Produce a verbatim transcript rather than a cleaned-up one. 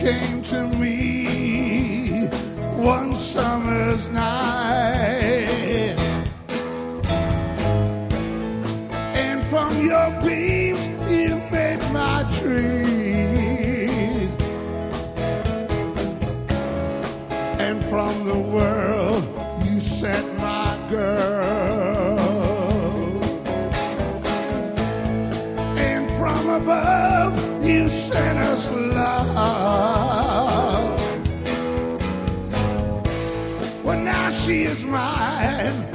came to me one summer's night, and from your beams you made my dream, and from the world you sent my girl, and from above you sent us love. Well, now she is mine.